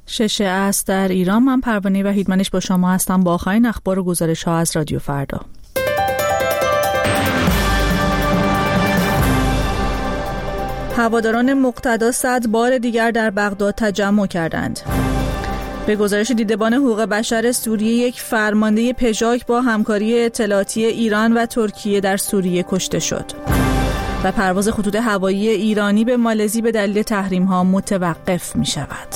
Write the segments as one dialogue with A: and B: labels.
A: 6 است در ایران. من پروانه وحیدمنش با شما هستم با آخرین اخبار و گزارش‌ها از رادیو فردا. هواداران مقتدا صدر بار دیگر در بغداد تجمع کردند. به گزارش دیدبان حقوق بشر سوریه، یک فرمانده پژاک با همکاری اطلاعاتی ایران و ترکیه در سوریه کشته شد. و پرواز خطوط هوایی ایرانی به مالزی به دلیل تحریم‌ها متوقف می‌شود.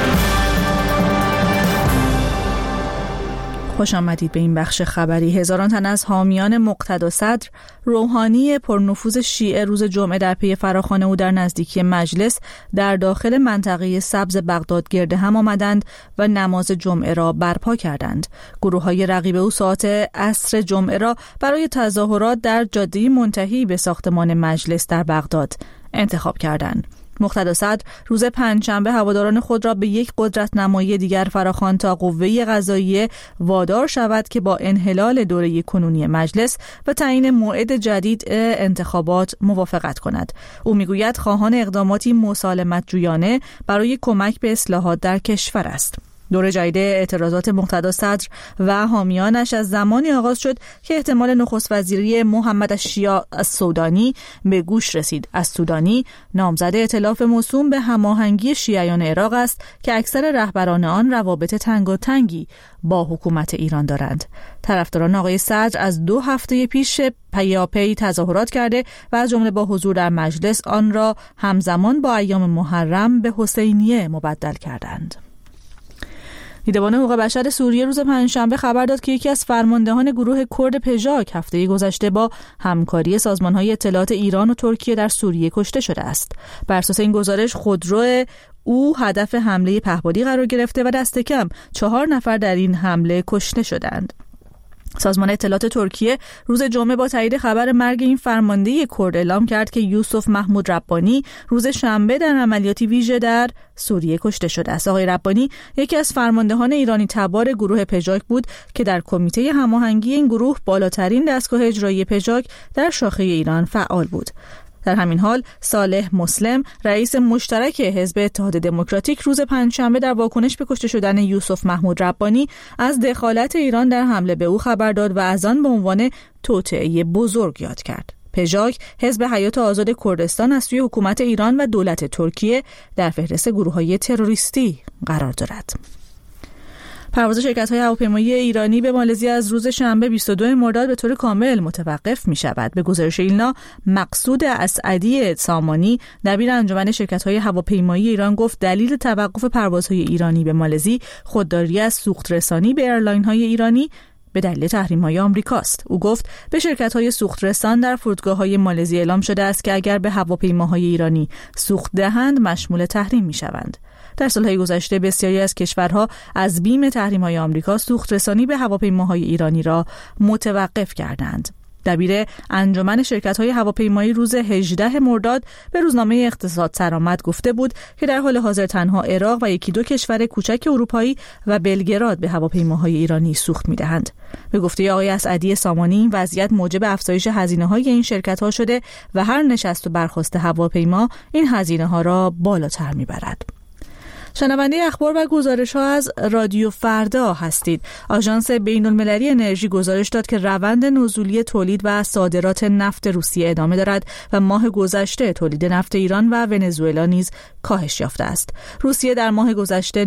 A: خوش آمدید به این بخش خبری. هزاران تن از حامیان مقتدا صدر، روحانی پرنفوذ شیعه روز جمعه در پی فراخوان او در نزدیکی مجلس در داخل منطقه سبز بغداد گرد هم آمدند و نماز جمعه را برپا کردند. گروه‌های رقیب او ساعت عصر جمعه را برای تظاهرات در جاده منتهی به ساختمان مجلس در بغداد انتخاب کردند. مقتدا صدر روز پنجشنبه هواداران خود را به یک قدرت نمایی دیگر فراخواند تا قوه قضاییه وادار شود که با انحلال دوره کنونی مجلس و تعیین موعد جدید انتخابات موافقت کند. او میگوید خواهان اقداماتی مسالمت جویانه برای کمک به اصلاحات در کشور است. دوره جدید اعتراضات مقتدا صدر و حامیانش از زمانی آغاز شد که احتمال نخست وزیری محمد الشیعة السودانی به گوش رسید. السودانی نامزد ائتلاف موسوم به هماهنگی شیعیان عراق است که اکثر رهبران آن روابط تنگاتنگی با حکومت ایران دارند. طرفداران آقای صدر از 2 هفته پیش پیاپی تظاهرات کرده و از جمله با حضور در مجلس آن را همزمان با ایام محرم به حسینیه مبدل کردند. دیدبان حقوق بشر سوریه روز پنجشنبه خبر داد که یکی از فرماندهان گروه کرد پژاک هفته گذشته با همکاری سازمان‌های اطلاعات ایران و ترکیه در سوریه کشته شده است. بر اساس این گزارش خودرو او هدف حمله پهپادی قرار گرفته و دست کم 4 نفر در این حمله کشته شدند. سازمان اطلاعات ترکیه روز جمعه با تایید خبر مرگ این فرمانده کرد اعلام کرد که یوسف محمود ربانی روز شنبه در عملیاتی ویژه در سوریه کشته شده است. آقای ربانی یکی از فرماندهان ایرانی تبار گروه پژاک بود که در کمیته هماهنگی این گروه، بالاترین دستگاه اجرایی پژاک در شاخه ایران، فعال بود. در همین حال صالح مسلم، رئیس مشترک حزب اتحاد دموکراتیک، روز پنجشنبه در واکنش به کشته شدن یوسف محمود ربانی از دخالت ایران در حمله به او خبر داد و از آن به عنوان توطئه بزرگ یاد کرد. پژاک، حزب حیات آزاد کردستان، از سوی حکومت ایران و دولت ترکیه در فهرست گروه‌های تروریستی قرار دارد. پرواز شرکت‌های هواپیمایی ایرانی به مالزی از روز شنبه 22 مرداد به طور کامل متوقف می‌شود. به گزارش ایلنا، مقصود اسعدی سامانی، دبیر انجمن شرکت‌های هواپیمایی ایران، گفت دلیل توقف پروازهای ایرانی به مالزی خودداری از سوخت رسانی به ایرلاین‌های ایرانی به دلیل تحریم‌های آمریکاست. او گفت به شرکت‌های سوخت رسان در فرودگاه‌های مالزی اعلام شده است که اگر به هواپیماهای ایرانی سوخت دهند مشمول تحریم می‌شوند. در سالهای گذشته بسیاری از کشورها از بیم تحریم‌های آمریکا سوخت رسانی به هواپیماهای ایرانی را متوقف کردند. دبیر انجمن شرکت‌های هواپیمایی روز 18 مرداد به روزنامه اقتصاد سرآمد گفته بود که در حال حاضر تنها عراق و 1-2 کشور کوچک اروپایی و بلگراد به هواپیماهای ایرانی سوخت می‌دهند. به گفته آقای اسعدی سامانی، این وضعیت موجب افزایش هزینه‌های این شرکت‌ها شده و هر نشست و برخاست هواپیما این هزینه‌ها را بالاتر می‌برد. شنونده اخبار و گزارش‌ها از رادیو فردا هستید. آژانس بین‌المللی انرژی گزارش داد که روند نزولی تولید و صادرات نفت روسیه ادامه دارد و ماه گذشته تولید نفت ایران و ونزوئلا نیز کاهش یافته است. روسیه در ماه گذشته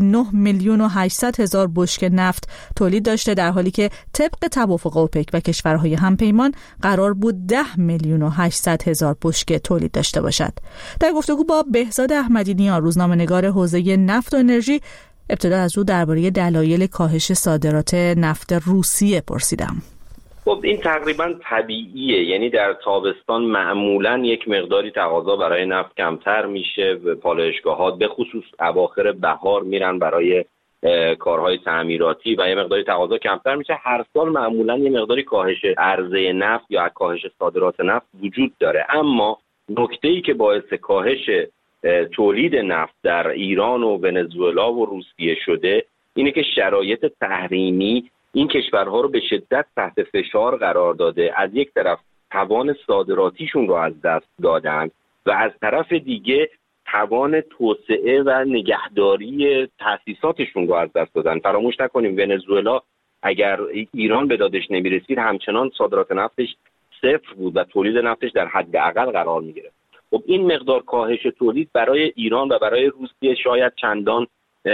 A: 9,800,000 بشکه نفت تولید داشته، در حالی که طبق توافق اوپک و کشورهای همپیمان قرار بود 10,800,000 بشکه تولید داشته باشد. در گفتگو با بهزاد احمدی‌نیا، روزنامه‌نگار حوزه نفت و انرژی، ابتدا از او درباره دلایل کاهش صادرات نفت روسیه پرسیدم.
B: خب این تقریبا طبیعیه، یعنی در تابستان معمولا یک مقداری تقاضا برای نفت کمتر میشه و پالایشگاهات به خصوص اواخر بهار میرن برای کارهای تعمیراتی و یه مقداری تقاضا کمتر میشه. هر سال معمولا یه مقداری کاهش عرضه نفت یا کاهش صادرات نفت وجود داره، اما نکته‌ای که باعث کاهش تولید نفت در ایران و ونزوئلا و روسیه شده اینه که شرایط تحریمی این کشورها رو به شدت تحت فشار قرار داده. از یک طرف توان صادراتیشون رو از دست دادن و از طرف دیگه توان توسعه و نگهداری تأسیساتشون رو از دست دادن. فراموش نکنیم ونزوئلا اگر ایران به دادش نمیرسید همچنان صادرات نفتش صفر بود و تولید نفتش در حداقل قرار میگرفت. خب این مقدار کاهش تولید برای ایران و برای روسیه شاید چندان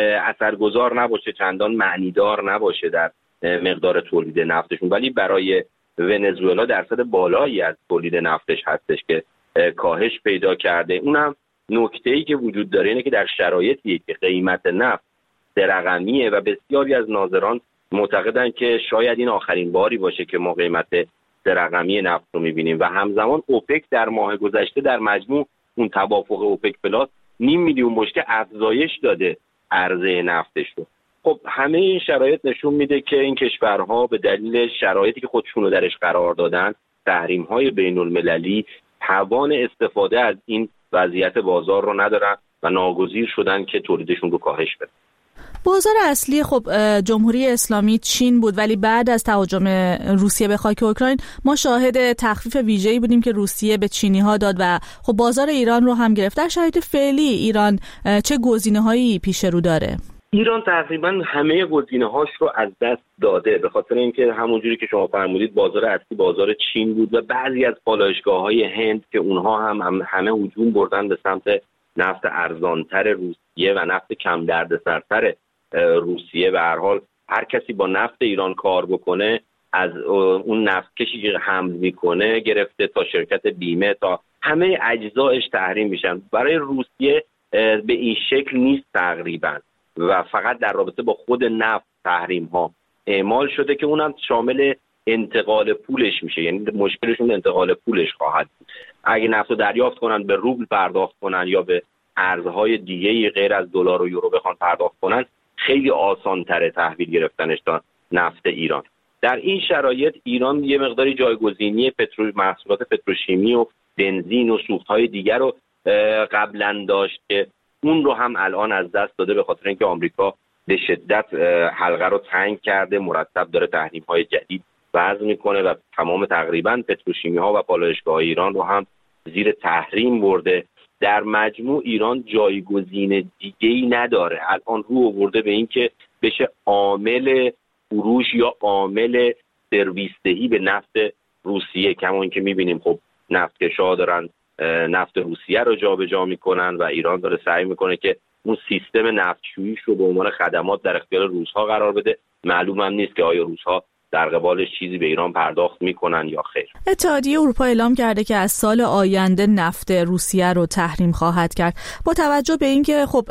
B: اثرگذار نباشه، چندان معنیدار نباشه در مقدار تولید نفتشون، ولی برای ونزوئلا درصد بالایی از تولید نفتش هستش که کاهش پیدا کرده. اونم نکته‌ای که وجود داره اینه که در شرایطی که قیمت نفت رقمیه و بسیاری از ناظران معتقدن که شاید این آخرین باری باشه که ما قیمت رقمی نفت رو می‌بینیم و همزمان اوپک در ماه گذشته در مجموع اون توافق اوپک پلاس 500,000 بشکه افزایش داده عرضه نفتش رو. خب همه این شرایط نشون میده که این کشورها به دلیل شرایطی که خودشون رو درش قرار دادن، تحریم‌های بین‌المللی، توان استفاده از این وضعیت بازار رو ندارن و ناگزیر شدن که تولیدشون رو کاهش بدن.
A: بازار اصلی خب جمهوری اسلامی چین بود، ولی بعد از تهاجم روسیه به خاک اوکراین ما شاهد تخفیف ویژه‌ای بودیم که روسیه به چینی‌ها داد و خب بازار ایران رو هم گرفت. در شرایط فعلی ایران چه گزینه‌هایی پیش رو داره؟
B: ایران تقریبا همه گزینه‌هاش رو از دست داده، به خاطر اینکه همونجوری که شما فرمودید بازار اصلی بازار چین بود و بعضی از پالایشگاه‌های هند که اونها همه هجوم بردن به سمت نفت ارزانتر روسیه و نفت کم دردسرتر روسیه. به هر حال هر کسی با نفت ایران کار بکنه، از اون نفتکشی که حمل میکنه گرفته تا شرکت بیمه تا همه اجزایش تحریم میشن. برای روسیه به این شکل نیست تقریبا و فقط در رابطه با خود نفت تحریم ها اعمال شده که اونم شامل انتقال پولش میشه، یعنی مشکلشون انتقال پولش خواهد بود. اگه نفت رو دریافت کنن به روبل پرداخت کنن یا به ارزهای دیگه غیر از دلار و یورو بخوان پرداخت کنن، خیلی آسان تره تحویل گرفتنش تا نفت ایران. در این شرایط ایران یه مقداری جایگزینی محصولات پتروشیمی و بنزین و سوخت‌های دیگر رو قبلا داشت که اون رو هم الان از دست داده، به خاطر اینکه آمریکا به شدت حلقه رو تنگ کرده، مرتب داره تحریم‌های جدید وضع میکنه و تمام تقریبا پتروشیمی‌ها و پالایشگاه‌های ایران رو هم زیر تحریم برده. در مجموع ایران جایگزین دیگه‌ای نداره. الان رو آورده به این که بشه عامل فروش یا عامل سرویس‌دهی به نفت روسیه، کما اینکه می‌بینیم خب نفتکش‌ها دارن نفت روسیه رو جابجا میکنن و ایران داره سعی میکنه که اون سیستم نفتشوییش رو به عنوان خدمات در اختیار روس‌ها قرار بده. معلوم هم نیست که آیا روس‌ها در قبالش چیزی به ایران پرداخت میکنن یا خیر.
A: اتحادیه اروپا اعلام کرده که از سال آینده نفت روسیه رو تحریم خواهد کرد. با توجه به اینکه خب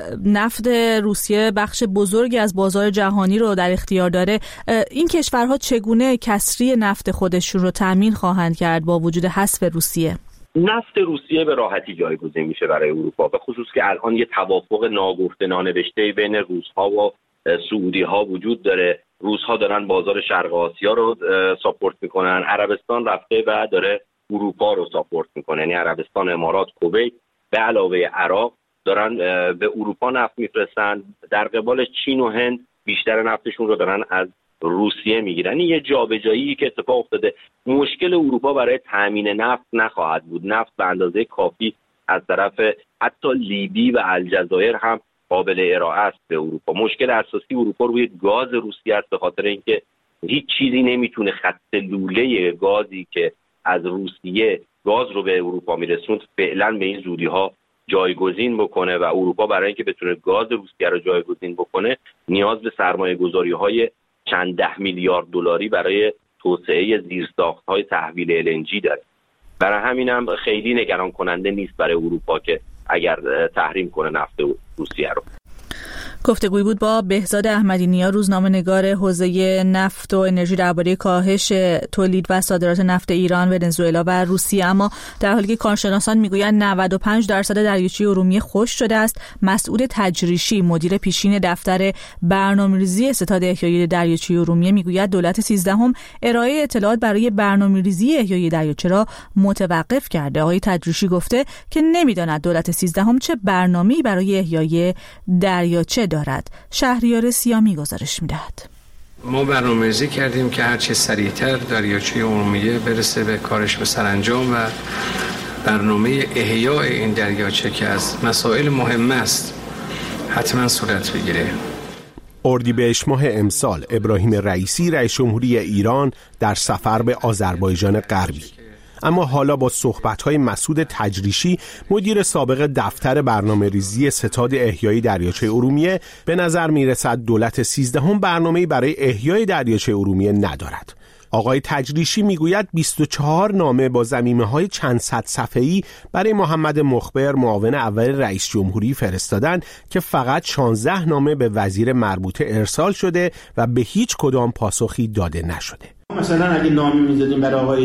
A: نفت روسیه بخش بزرگی از بازار جهانی رو در اختیار داره، این کشورها چگونه کسری نفت خودشون رو تامین خواهند کرد با وجود حذف روسیه؟
B: نفت روسیه به راحتی جایگزین میشه برای اروپا، به خصوص که الان یه توافق ناگفته نانوشته بین روس‌ها و سعودی‌ها وجود داره. روس‌ها دارن بازار شرق آسیا رو ساپورت میکنن، عربستان رفته و داره اروپا رو ساپورت میکنه، یعنی عربستان، امارات، کویت به علاوه عراق دارن به اروپا نفت میفرستن. در قبال چین و هند بیشتر نفتشون رو دارن از روسیه میگیرن. این یه جابجایی که اتفاق افتاده. مشکل اروپا برای تامین نفت نخواهد بود. نفت به اندازه کافی از طرف حتی لیبی و الجزایر هم قابل ارائه است به اروپا. مشکل اساسی اروپا روی گاز روسیه است، به خاطر اینکه هیچ چیزی نمیتونه خط لوله گازی که از روسیه گاز رو به اروپا میرسوند فعلا به این زودی ها جایگزین بکنه و اروپا برای اینکه بتونه گاز روسیه رو جایگزین بکنه نیاز به سرمایه گذاری های چند ده میلیارد دلاری برای توسعه زیرساخت‌های تحویل LNG داره. برای همینم خیلی نگران کننده نیست برای اروپا که اگر تحریم کنه نفت روسیه رو.
A: گفتگوی بود با بهزاد احمدی‌نیا، روزنامه‌نگار حوزه نفت و انرژی درباره کاهش تولید و صادرات نفت ایران، ونزوئلا و روسیه. اما در حالی که کارشناسان میگویند 95% دریاچه ارومیه خشک شده است، مسعود تجریشی، مدیر پیشین دفتر برنامه‌ریزی ستاد احیای دریاچه ارومیه، میگوید دولت 13 ارائه اطلاعات برای برنامه‌ریزی احیای دریاچه را متوقف کرده. آقای تجریشی گفته که نمی‌داند دولت 13 چه برنامه‌ای برای احیای دریاچه دارد. شهریار سیامی گزارش می‌دهد.
C: ما برنامه‌ریزی کردیم که هر چه سریعتر دریاچه ارومیه برسه به کارش به سرانجام و برنامه احیاء این دریاچه که از مسائل مهم است حتما صورت بگیره.
D: اردیبهشت ماه امسال ابراهیم رئیسی رئیس جمهوری ایران در سفر به آذربایجان غربی، اما حالا با صحبت‌های مسعود تجریشی مدیر سابق دفتر برنامه‌ریزی ستاد احیای دریاچه ارومیه به نظر می‌رسد دولت 13 برنامه‌ای برای احیای دریاچه ارومیه ندارد. آقای تجریشی میگوید 24 نامه با ضمیمه‌های چند صد صفحه‌ای برای محمد مخبر معاون اول رئیس جمهوری فرستادن که فقط 16 نامه به وزیر مربوطه ارسال شده و به هیچ کدام پاسخی داده نشده.
E: مثلا اگه نامه می‌دادیم برای آقای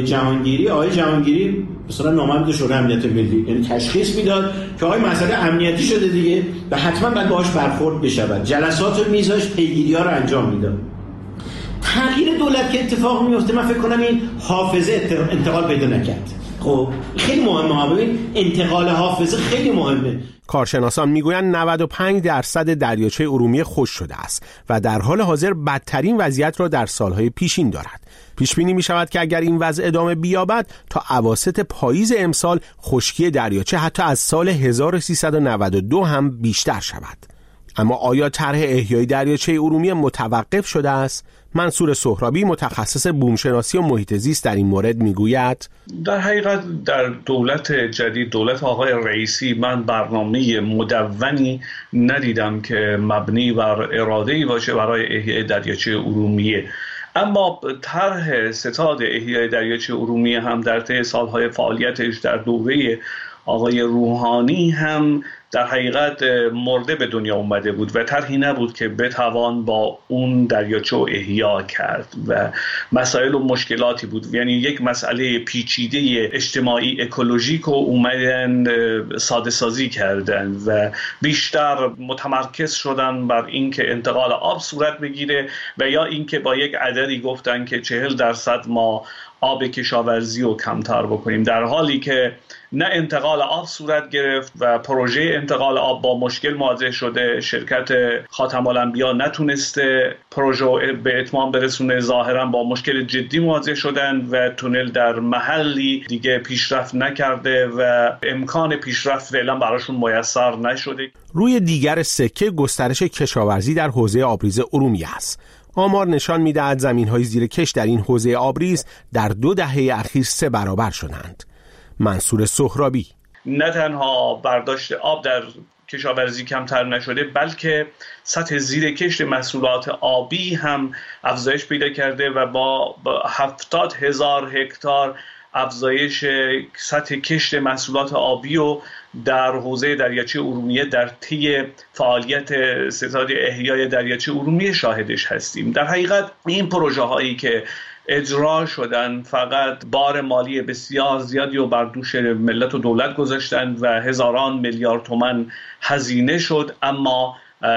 E: جهانگیری مثلا نامه می‌داد شورای امنیت ملی، یعنی تشخیص میداد که آقای مسئله امنیتی شده دیگه و حتما باید باهاش برخورد بشه. جلسات رو میذاشت، پیگیری‌ها رو انجام میداد. تغییر دولت که اتفاق میفته، من فکر کنم این حافظه انتقال پیدا نکرد. خب خیلی مهمه، ببین انتقال حافظه خیلی مهمه.
D: کارشناسان میگویند 95% دریاچه ارومیه خشک شده است و در حال حاضر بدترین وضعیت را در سالهای پیشین دارد. پیش بینی می شود که اگر این وضع ادامه بیابد تا اواسط پاییز امسال خشکی دریاچه حتی از سال 1392 هم بیشتر شود. اما آیا طرح احیای دریاچه ارومیه متوقف شده است؟ منصور سهرابی متخصص بومشناسی و محیط زیست در این مورد میگوید
F: در حقیقت در دولت جدید، دولت آقای رئیسی، من برنامه مدونی ندیدم که مبنی بر اراده‌ای باشه برای احیای دریاچه ارومیه. اما طرح ستاد احیای دریاچه ارومیه هم در طی سالهای فعالیتش در دوره آقای روحانی هم در حقیقت مرده به دنیا اومده بود و طرحی نبود که بتوان با اون دریاچه احیا کرد و مسائل و مشکلاتی بود. یعنی یک مسئله پیچیده اجتماعی اکولوژیک رو اومدن ساده سازی کردن و بیشتر متمرکز شدن بر این که انتقال آب صورت بگیره و یا این که با یک عددی گفتن که 40% ما آب کشاورزی رو کمتر بکنیم، در حالی که نه انتقال آب صورت گرفت و پروژه انتقال آب با مشکل مواجه شده. شرکت خاتم الانبیا نتونسته پروژه به اتمام برسونه، ظاهرا با مشکل جدی مواجه شدن و تونل در محلی دیگه پیشرفت نکرده و امکان پیشرفت فعلا براشون میسر نشده.
D: روی دیگر سکه گسترش کشاورزی در حوزه آبریز ارومیه است. آمار نشان می‌دهد زمین‌های زیر کش در این حوزه آبریز در 2 دهه اخیر 3 برابر شدند. منصور سهرابی:
F: نه تنها برداشت آب در کشاورزی کمتر نشده، بلکه سطح زیر کشت محصولات آبی هم افزایش پیدا کرده و با 70,000 هکتار افزایش سطح کشت محصولات آبی و در حوزه دریاچه ارومیه در طی فعالیت ستاد احیای دریاچه ارومیه شاهدش هستیم. در حقیقت این پروژه هایی که اجرا شدن فقط بار مالی بسیار زیادی رو بر دوش ملت و دولت گذاشتن و هزاران میلیارد تومان هزینه شد، اما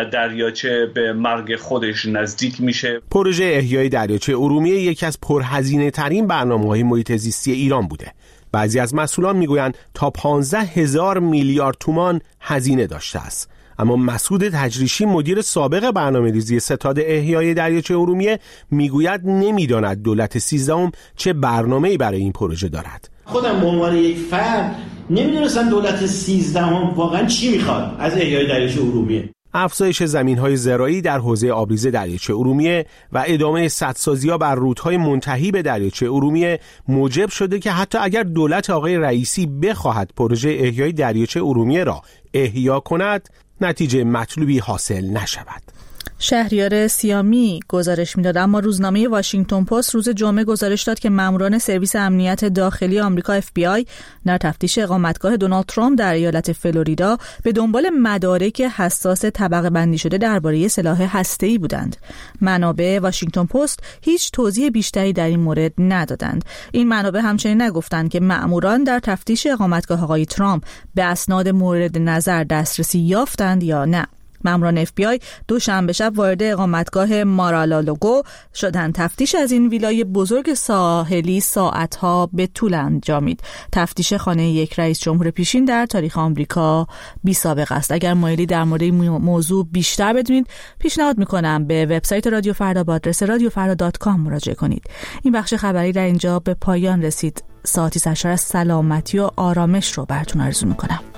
F: دریاچه به مرگ خودش نزدیک میشه.
D: پروژه احیای دریاچه ارومیه یکی از پرهزینه ترین برنامه‌های محیط زیستی ایران بوده. بعضی از مسئولان میگویند تا 15,000 میلیارد تومان هزینه داشته است. اما مسعود تجریشی مدیر سابق برنامه‌ریزی ستاد احیای دریاچه ارومیه میگوید نمیداند دولت 13 چه برنامه‌ای برای این پروژه دارد.
E: خودم به عنوان یک فرد نمیدونستم دولت 13 واقعا چی میخواد از احیای دریاچه ارومیه.
D: افزایش زمین‌های زراعی در حوزه آبریز دریاچه ارومیه و ادامه سدسازی‌ها بر رودهای منتهی به دریاچه ارومیه موجب شده که حتی اگر دولت آقای رئیسی بخواهد پروژه احیای دریاچه ارومیه را احیا کند، نتیجه مطلوبی حاصل نشود.
A: شهریار سیامی گزارش میداد. اما روزنامه واشنگتن پست روز جمعه گزارش داد که ماموران سرویس امنیت داخلی آمریکا FBI در تفتیش اقامتگاه دونالد ترامپ در ایالت فلوریدا به دنبال مدارک حساس طبقه بندی شده درباره سلاح هسته‌ای بودند. منابع واشنگتن پست هیچ توضیح بیشتری در این مورد ندادند. این منابع همچنین نگفتند که ماموران در تفتیش اقامتگاه آقای ترامپ به اسناد مورد نظر دسترسی یافتند یا نه. ماموران FBI دوشنبه شب وارد اقامتگاه مارالالوگو شدند. تفتیش از این ویلای بزرگ ساحلی ساعتها به طول انجامید. تفتیش خانه یک رئیس جمهور پیشین در تاریخ آمریکا بی سابقه است. اگر مایلی در مورد این موضوع بیشتر بدونید، پیشنهاد میکنم به وبسایت رادیو فردا با آدرس radiofrada.com مراجعه کنید. این بخش خبری در اینجا به پایان رسید. ساعتی سرشار از سلامتی و آرامش رو براتون آرزو میکنم.